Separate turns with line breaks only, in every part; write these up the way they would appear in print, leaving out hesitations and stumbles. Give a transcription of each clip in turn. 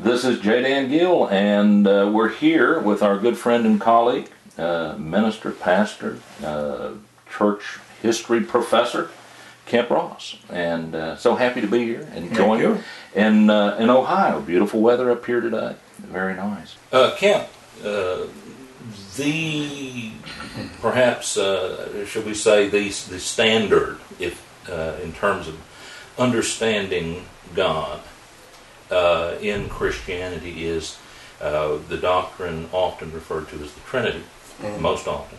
This is J. Dan Gill, and we're here with our good friend and colleague, minister, pastor, church history professor, Kemp Ross. And so happy to be here and join you in Ohio. Beautiful weather up here today. Very nice.
Kemp, perhaps, should we say, the standard if in terms of understanding God in Christianity is the doctrine often referred to as the Trinity, most often.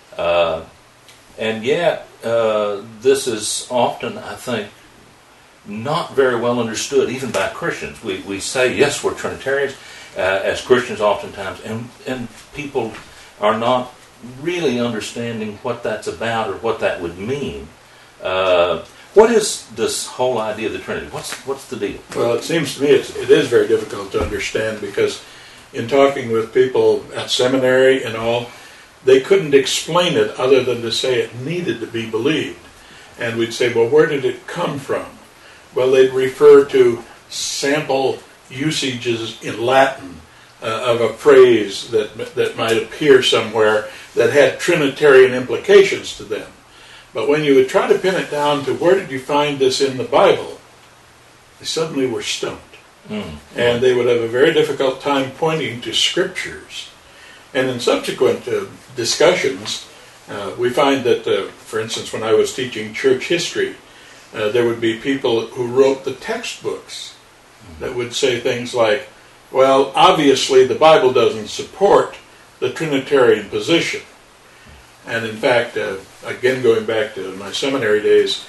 And yet, this is often, I think, not very well understood, even by Christians. We say, yes, we're Trinitarians, as Christians oftentimes, and people are not really understanding what that's about or what that would mean. What is this whole idea of the Trinity? What's the deal?
Well, it seems to me it is very difficult to understand, because in talking with people at seminary and all, they couldn't explain it other than to say it needed to be believed. And we'd say, well, where did it come from? Well, they'd refer to sample usages in Latin of a phrase that might appear somewhere that had Trinitarian implications to them. But when you would try to pin it down to where did you find this in the Bible, they suddenly were stumped. And they would have a very difficult time pointing to scriptures. And in subsequent discussions, we find that, for instance, when I was teaching church history, there would be people who wrote the textbooks that would say things like, well, obviously the Bible doesn't support the Trinitarian position. And in fact, again, going back to my seminary days,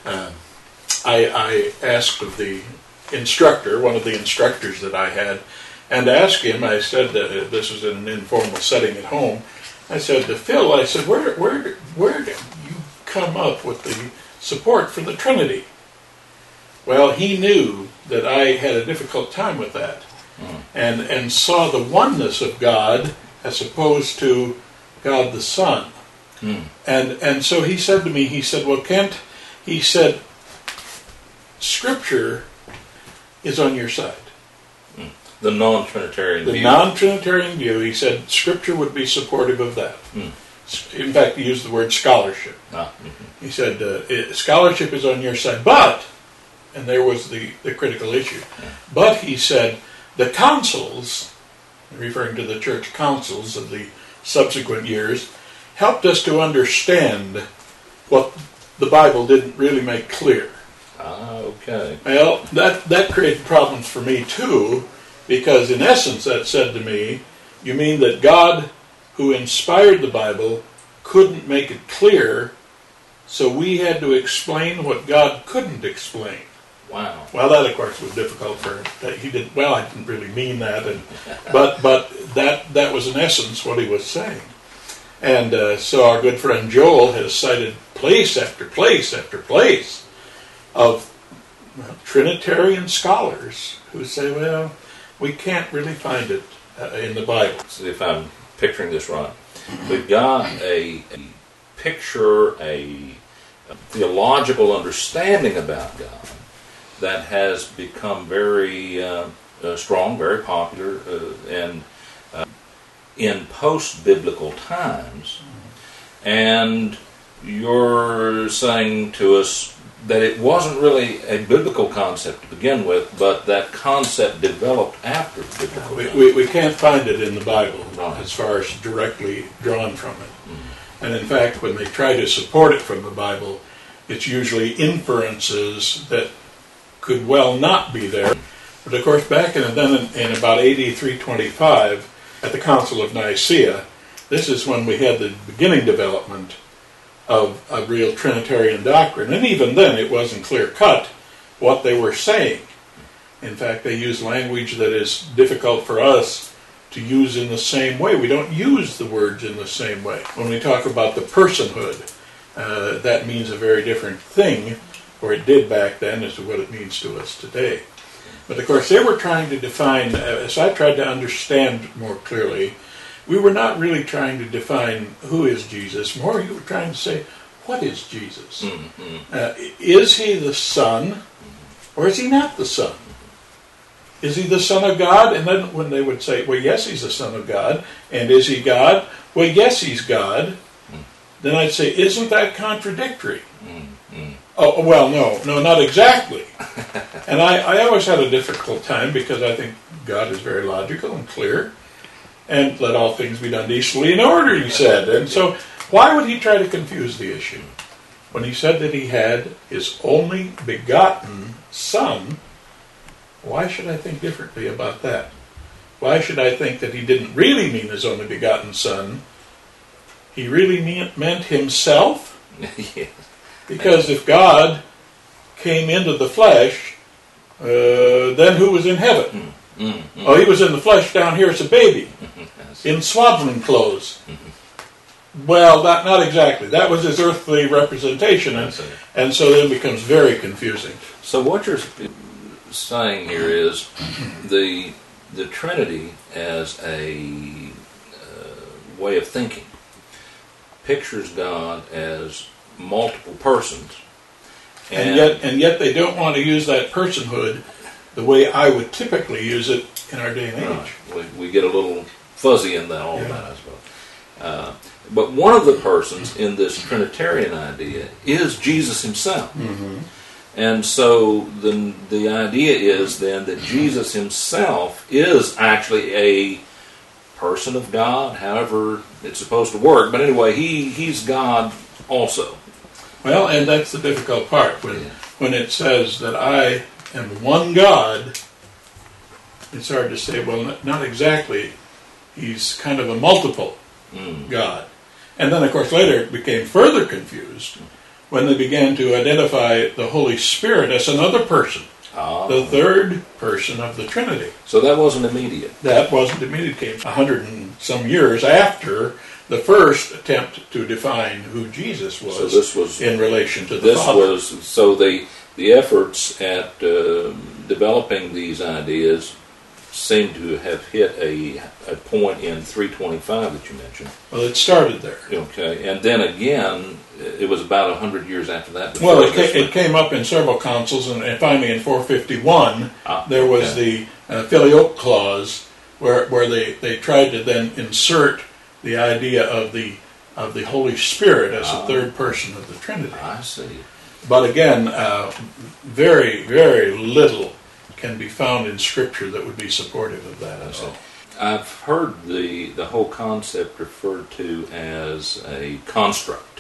I asked of the instructor, one of the instructors that I had, and asked him, I said, this was in an informal setting at home, I said to Phil, I said, where did you come up with the support for the Trinity? Well, he knew that I had a difficult time with that, and saw the oneness of God as opposed to God the Son. And so he said to me, he said, well, Kent, he said, Scripture is on your side.
The non-Trinitarian view.
The non-Trinitarian view, he said, Scripture would be supportive of that. In fact, he used the word scholarship. He said, scholarship is on your side, but, and there was the critical issue, but he said, the councils, referring to the church councils of the subsequent years, helped us to understand what the Bible didn't really make clear.
Okay.
Well, that created problems for me too, because in essence that said to me, you mean that God, who inspired the Bible, couldn't make it clear, so we had to explain what God couldn't explain.
Wow.
Well, that of course was difficult for he didn't. Well, I didn't really mean that, but that was in essence what he was saying. And so our good friend Joel has cited place after place after place of Trinitarian scholars who say, well, we can't really find it in the Bible.
So if I'm picturing this right, we've got a picture, a theological understanding about God that has become very strong, very popular, and in post-biblical times. And you're saying to us that it wasn't really a biblical concept to begin with, but that concept developed after biblical times.
We can't find it in the Bible as far as directly drawn from it. And in fact, when they try to support it from the Bible, it's usually inferences that could well not be there. But of course, back in about AD 325, at the Council of Nicaea, this is when we had the beginning development of a real Trinitarian doctrine. And even then, it wasn't clear-cut what they were saying. In fact, they used language that is difficult for us to use in the same way. We don't use the words in the same way. When we talk about the personhood, that means a very different thing, or it did back then, as to what it means to us today. But of course, they were trying to define, as I tried to understand more clearly, we were not really trying to define who is Jesus. More, you were trying to say, what is Jesus? Is he the Son, or is he not the Son? Is he the Son of God? And then when they would say, well, yes, he's the Son of God. And is he God? Well, yes, he's God. Then I'd say, isn't that contradictory? Oh, well, no, not exactly. And I always had a difficult time because I think God is very logical and clear. And let all things be done decently in order, he said. And so why would he try to confuse the issue? When he said that he had his only begotten Son, why should I think differently about that? Why should I think that he didn't really mean his only begotten Son? He really meant himself?
Yes.
Because if God came into the flesh, then who was in heaven? Oh, he was in the flesh down here as a baby, in swaddling clothes. Well, not exactly. That was his earthly representation, and so then it becomes very confusing.
So what you're saying here is the Trinity as a way of thinking pictures God as multiple persons,
and yet they don't want to use that personhood the way I would typically use it in our day and age.
We get a little fuzzy in that, all that, I suppose. But one of the persons in this Trinitarian idea is Jesus himself.
Mm-hmm.
And so the idea is then that Jesus himself is actually a person of God, however it's supposed to work. But anyway, he's God also.
Well, and that's the difficult part. When it says that I am one God, it's hard to say, well, not exactly. He's kind of a multiple God. And then, of course, later it became further confused when they began to identify the Holy Spirit as another person, the third person of the Trinity.
So that wasn't immediate.
That wasn't immediate. It came 100 and some years after the first attempt to define who Jesus was,
so this was
in relation to the Father.
So the efforts at developing these ideas seem to have hit a point in 325 that you mentioned.
Well, it started there.
Okay, and then again, it was about 100 years after that.
Well, it came up in several councils, and finally in 451, there was the Filioque clause, where they tried to then insert the idea of the Holy Spirit as a third person of the Trinity.
I see.
But again, very, very little can be found in Scripture that would be supportive of that as well.
I've heard the whole concept referred to as a construct.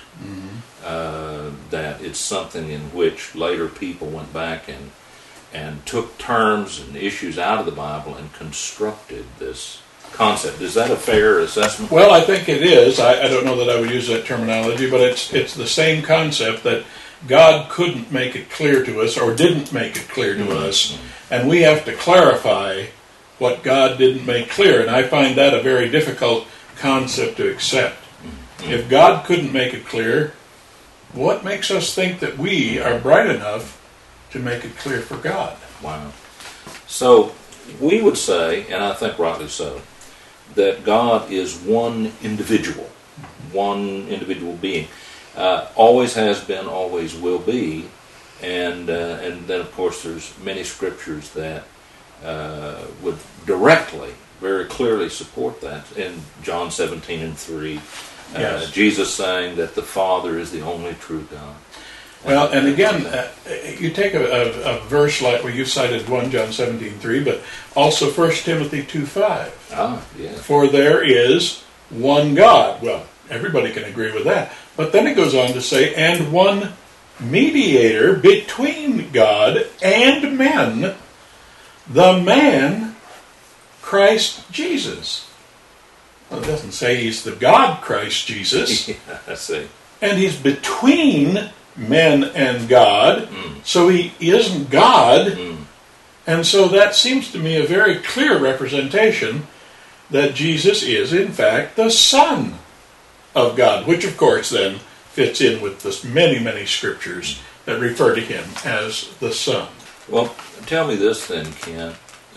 That it's something in which later people went back and took terms and issues out of the Bible and constructed this concept. Is that a fair assessment?
Well, I think it is. I don't know that I would use that terminology, but it's the same concept that God couldn't make it clear to us or didn't make it clear to us, and we have to clarify what God didn't make clear, and I find that a very difficult concept to accept. If God couldn't make it clear, what makes us think that we are bright enough to make it clear for God?
Wow. So we would say, and I think rightly so, that God is one individual being. Always has been, always will be, and then of course there's many scriptures that would directly, very clearly support that. In John 17:3,
yes.
Jesus saying that the Father is the only true God.
Well, and again, you take a verse like where you cited 1 John 17:3, but also 1 Timothy 2:5.
Yes.
For there is one God. Well, everybody can agree with that. But then it goes on to say, and one mediator between God and men, the man Christ Jesus. Well, it doesn't say he's the God Christ Jesus.
Yeah, I see.
And he's between men and God, so he isn't God. And so that seems to me a very clear representation that Jesus is, in fact, the Son of God, which, of course, then fits in with the many, many scriptures that refer to him as the Son.
Well, tell me this then, Ken,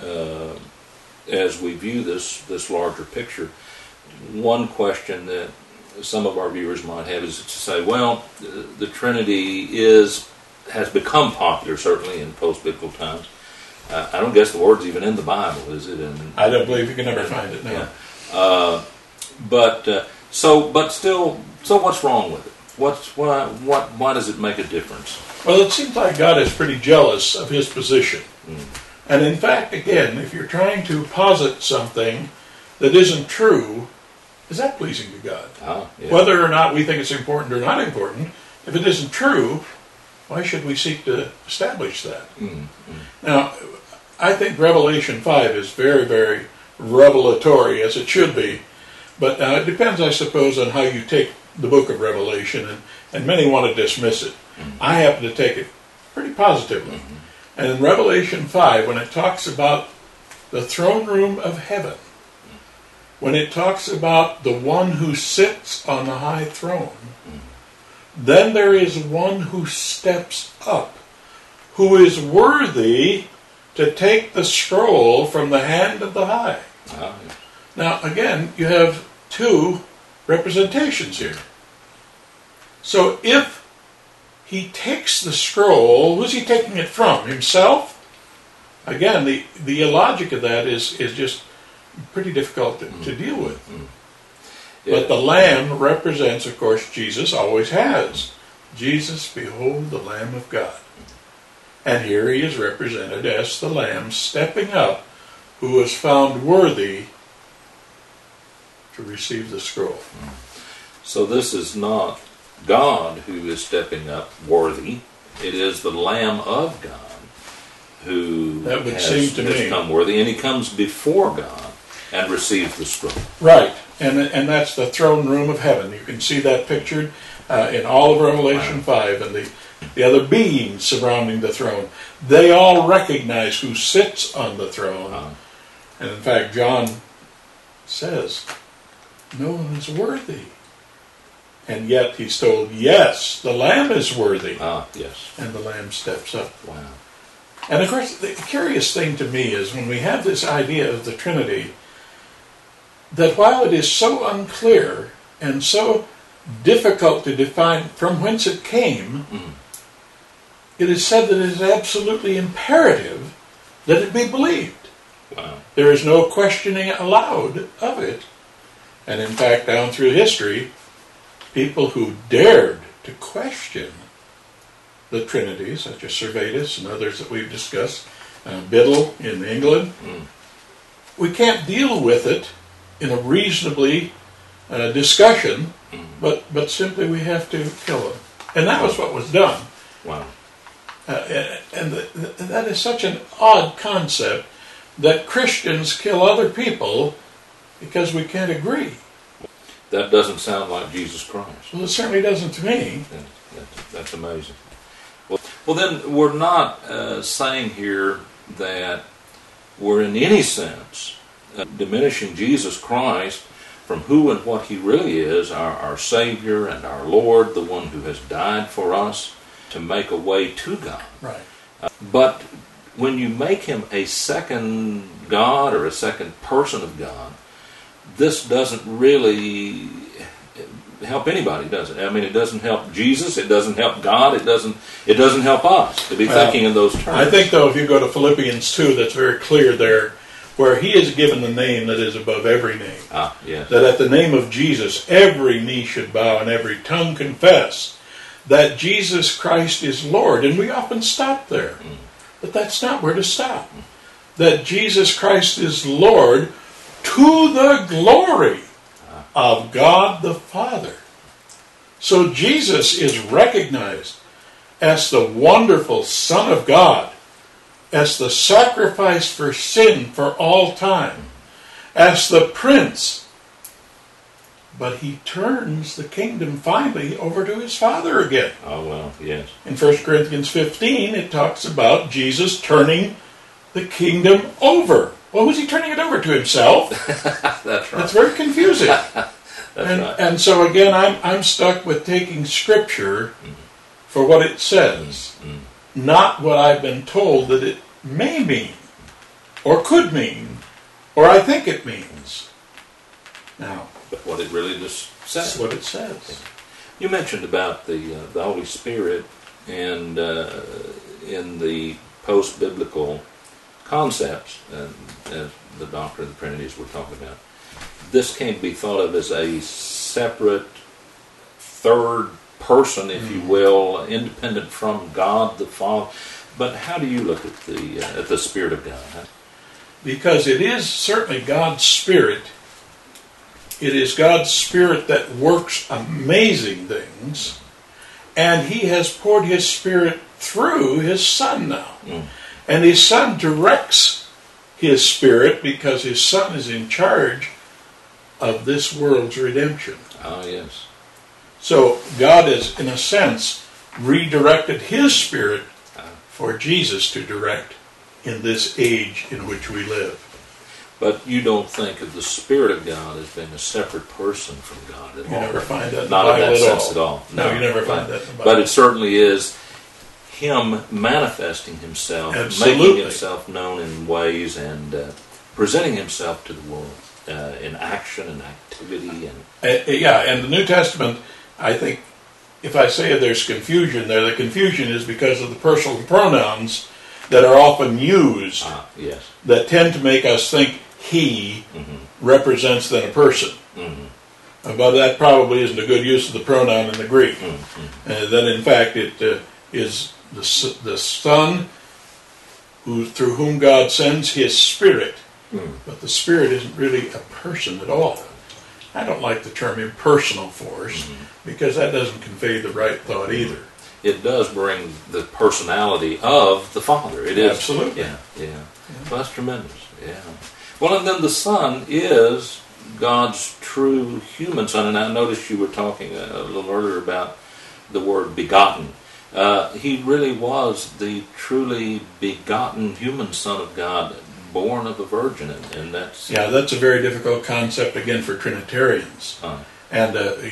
as we view this larger picture, one question that some of our viewers might have is to say, well, the Trinity has become popular, certainly in post-biblical times, I don't guess the word's even in the Bible, is it?
I don't believe you can ever find it now.
Yeah. But still, so what's wrong with it? Why does it make a difference?
Well, it seems like God is pretty jealous of his position. And in fact, again, if you're trying to posit something that isn't true, is that pleasing to God?
Yeah.
Whether or not we think it's important or not important, if it isn't true, why should we seek to establish that? Now, I think Revelation 5 is very, very revelatory, as it should be. But now it depends, I suppose, on how you take the book of Revelation, and many want to dismiss it. I happen to take it pretty positively. And in Revelation 5, when it talks about the throne room of heaven, when it talks about the one who sits on the high throne, then there is one who steps up, who is worthy to take the scroll from the hand of the high. Now, again, you have two representations here. So if he takes the scroll, who's he taking it from? Himself? Again, the illogic of that is just pretty difficult to deal with. But the Lamb represents, of course, Jesus always has. Jesus, behold the Lamb of God. And here he is represented as the Lamb stepping up, who was found worthy to receive the scroll.
So this is not God who is stepping up worthy. It is the Lamb of God who has come worthy, and he comes before God and receives the scroll.
Right, and that's the throne room of heaven. You can see that pictured in all of Revelation 5, and the other beings surrounding the throne. They all recognize who sits on the throne. And in fact, John says, no one is worthy. And yet he's told, yes, the Lamb is worthy.
Yes.
And the Lamb steps up.
Wow.
And of course, the curious thing to me is when we have this idea of the Trinity, that while it is so unclear and so difficult to define from whence it came, it is said that it is absolutely imperative that it be believed.
Wow.
There is no questioning allowed of it. And in fact, down through history, people who dared to question the Trinity, such as Servetus and others that we've discussed, Biddle in England, we can't deal with it in a reasonably discussion, but simply we have to kill them. And that was what was done.
Wow.
And that is such an odd concept that Christians kill other people because we can't agree.
That doesn't sound like Jesus Christ.
Well, it certainly doesn't to me.
That's amazing. Well, then we're not saying here that we're in any sense diminishing Jesus Christ from who and what he really is, our Savior and our Lord, the one who has died for us to make a way to God.
Right.
But when you make him a second God or a second person of God, this doesn't really help anybody, does it? I mean, it doesn't help Jesus, it doesn't help God, it doesn't help us to be thinking in those terms.
I think, though, if you go to Philippians 2, that's very clear there, where he is given the name that is above every name.
Yes.
That at the name of Jesus, every knee should bow and every tongue confess that Jesus Christ is Lord. And we often stop there. But that's not where to stop. That Jesus Christ is Lord to the glory of God the Father. So Jesus is recognized as the wonderful Son of God, as the sacrifice for sin for all time, as the Prince. But he turns the kingdom finally over to his Father again.
Oh, well, yes.
In 1 Corinthians 15, it talks about Jesus turning the kingdom over. Well, who's he turning it over to? Himself?
That's right.
That's very confusing.
That's right.
And so again, I'm stuck with taking Scripture for what it says, not what I've been told that it may mean, or could mean, or I think it means. Now,
but what it really just says.
that's what it says.
You mentioned about the Holy Spirit, and in the post-biblical concepts, as the doctrine of the Trinity we're talking about, this can't be thought of as a separate third person, if you will, independent from God the Father. But how do you look at the Spirit of God?
Because it is certainly God's Spirit. It is God's Spirit that works amazing things, and He has poured His Spirit through His Son now. And His Son directs His Spirit because His Son is in charge of this world's redemption.
Ah, yes.
So God has, in a sense, redirected His Spirit for Jesus to direct in this age in which we live.
But you don't think of the Spirit of God as being a separate person from God at all.
You never find that in the
Not
Bible
in that
at
sense
all.
at all.
No, you never find that in the Bible.
But it certainly is Him manifesting Himself,
Absolutely.
making Himself known in ways, and presenting Himself to the world in action and activity.
And the New Testament, I think, if I say there's confusion there, the confusion is because of the personal pronouns that are often used
Yes.
that tend to make us think he represents then a person. But that probably isn't a good use of the pronoun in the Greek. That in fact it is the Son through whom God sends His Spirit. But the Spirit isn't really a person at all. I don't like the term impersonal force because that doesn't convey the right thought either.
It does bring the personality of the Father. It is.
Absolutely.
Yeah. Well, that's tremendous. Yeah. Well, and then the Son is God's true human Son. And I noticed you were talking a little earlier about the word begotten. He really was the truly begotten human Son of God, born of a virgin, and that's...
Yeah, that's a very difficult concept, again, for Trinitarians. And,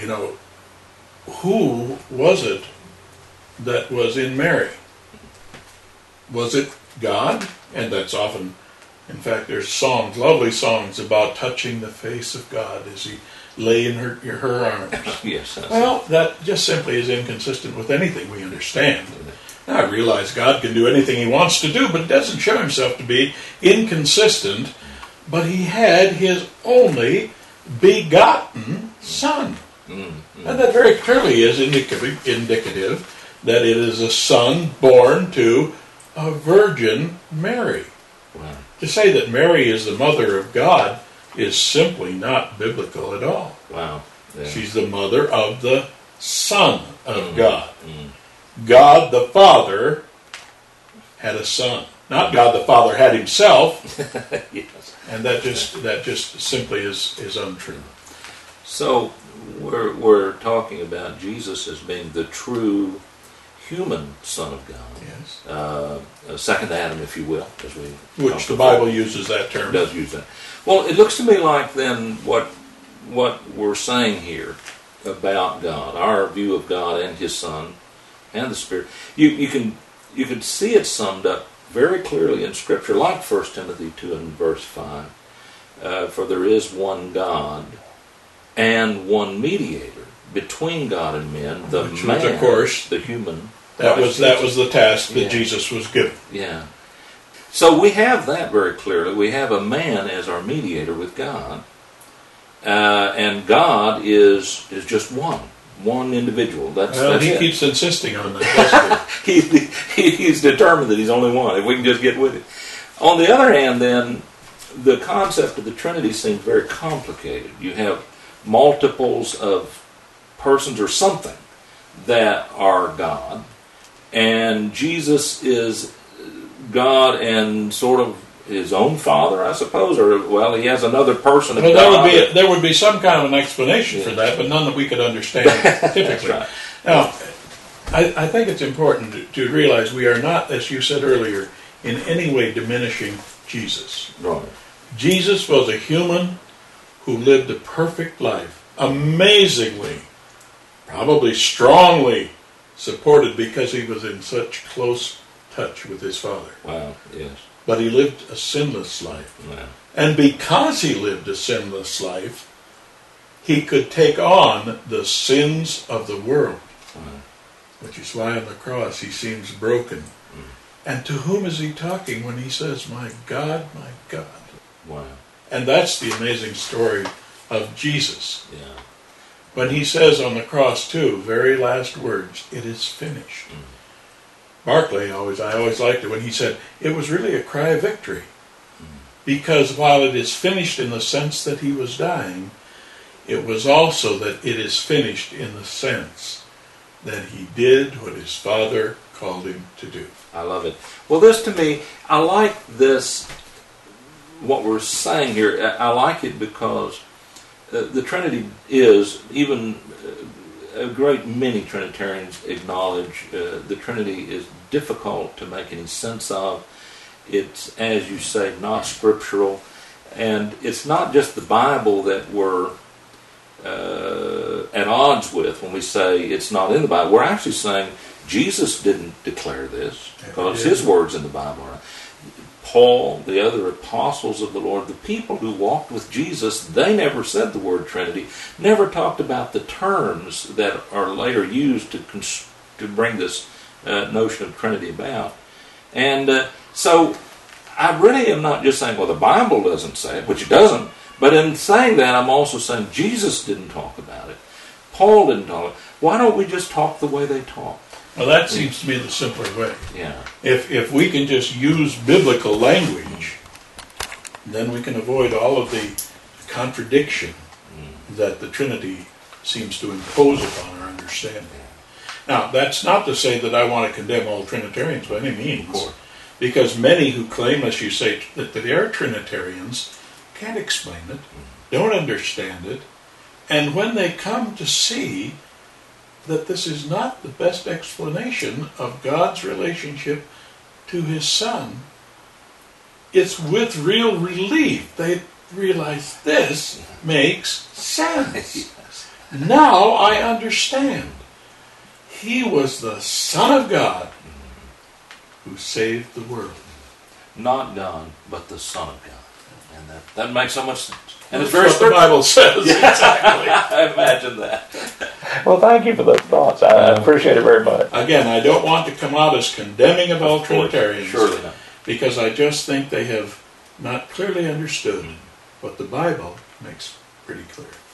who was it that was in Mary? Was it God? And that's often, in fact, there's songs, lovely songs about touching the face of God as He lay in her arms.
Yes.
Well, that just simply is inconsistent with anything we understand. Now, I realize God can do anything He wants to do, but it doesn't show Himself to be inconsistent. But He had His only begotten Son. And that very clearly is indicative that it is a Son born to a Virgin Mary.
Wow.
To say that Mary is the mother of God is simply not biblical at all.
Wow. Yeah.
She's the mother of the Son of God. God the Father had a Son. Not God the Father had Himself.
Yes.
And that just simply is untrue.
So we're talking about Jesus as being the true human Son of God.
Yes.
A second Adam, if you will, as we
Which the Bible uses that term.
does use that. Well, it looks to me like then what we're saying here about God, our view of God and His Son and the Spirit, you can see it summed up very clearly in Scripture, like 1 Timothy 2 and verse 5. For there is one God and one mediator between God and men, the
Which
man,
was, of course,
the human.
That was the task that
Yeah.
Jesus was given.
Yeah. So we have that very clearly. We have a man as our mediator with God, and God is just one individual. That's
He
it.
keeps insisting on that, doesn't
He's determined that He's only one. If we can just get with it. On the other hand, then the concept of the Trinity seems very complicated. You have multiples of persons or something that are God, and Jesus is God and sort of His own Father, I suppose, or well, He has another person of
Well,
God.
there would be some kind of an explanation for that, but none that we could understand typically.
Right.
Now, I think it's important to realize we are not, as you said earlier, in any way diminishing Jesus.
Right.
Jesus was a human who lived a perfect life, amazingly, probably strongly supported because He was in such close touch with His Father.
Wow. Yes.
But He lived a sinless life.
Wow.
And because He lived a sinless life, He could take on the sins of the world.
Wow.
Which is why on the cross He seems broken And to whom is he talking when he says, my God, my God?
Wow.
And that's the amazing story of Jesus.
Yeah.
When he says on the cross, too, very last words, it is finished. Barclay, I always liked it when he said, it was really a cry of victory. Because while it is finished in the sense that he was dying, it was also that it is finished in the sense that he did what his Father called him to do.
I love it. Well, this to me, I like this, what we're saying here, I like it because the Trinity is, even a great many Trinitarians acknowledge, the Trinity is difficult to make any sense of. It's, as you say, not scriptural. And it's not just the Bible that we're at odds with when we say it's not in the Bible. We're actually saying Jesus didn't declare this because his words in the Bible are. Paul, the other apostles of the Lord, the people who walked with Jesus, they never said the word Trinity, never talked about the terms that are later used to bring this notion of Trinity about. And so I really am not just saying, well, the Bible doesn't say it, which it doesn't, but in saying that, I'm also saying Jesus didn't talk about it. Paul didn't talk about it. Why don't we just talk the way they talk?
Well, that seems to be the simpler way.
Yeah.
If we can just use biblical language, then we can avoid all of the contradiction that the Trinity seems to impose upon our understanding. Now, that's not to say that I want to condemn all Trinitarians by any means, because many who claim, as you say, that they are Trinitarians can't explain it, don't understand it, and when they come to see that this is not the best explanation of God's relationship to his Son, it's with real relief they realize this makes sense.
Yes.
Now I understand. He was the Son of God who saved the world.
Not God, but the Son of God. And that makes so much sense. And
That's
it's very
what the Bible says. Exactly.
I imagine that.
Well, thank you for those thoughts. I appreciate it very much.
Again, I don't want to come out as condemning of all Trinitarians,
Surely not.
because I just think they have not clearly understood what the Bible makes pretty clear.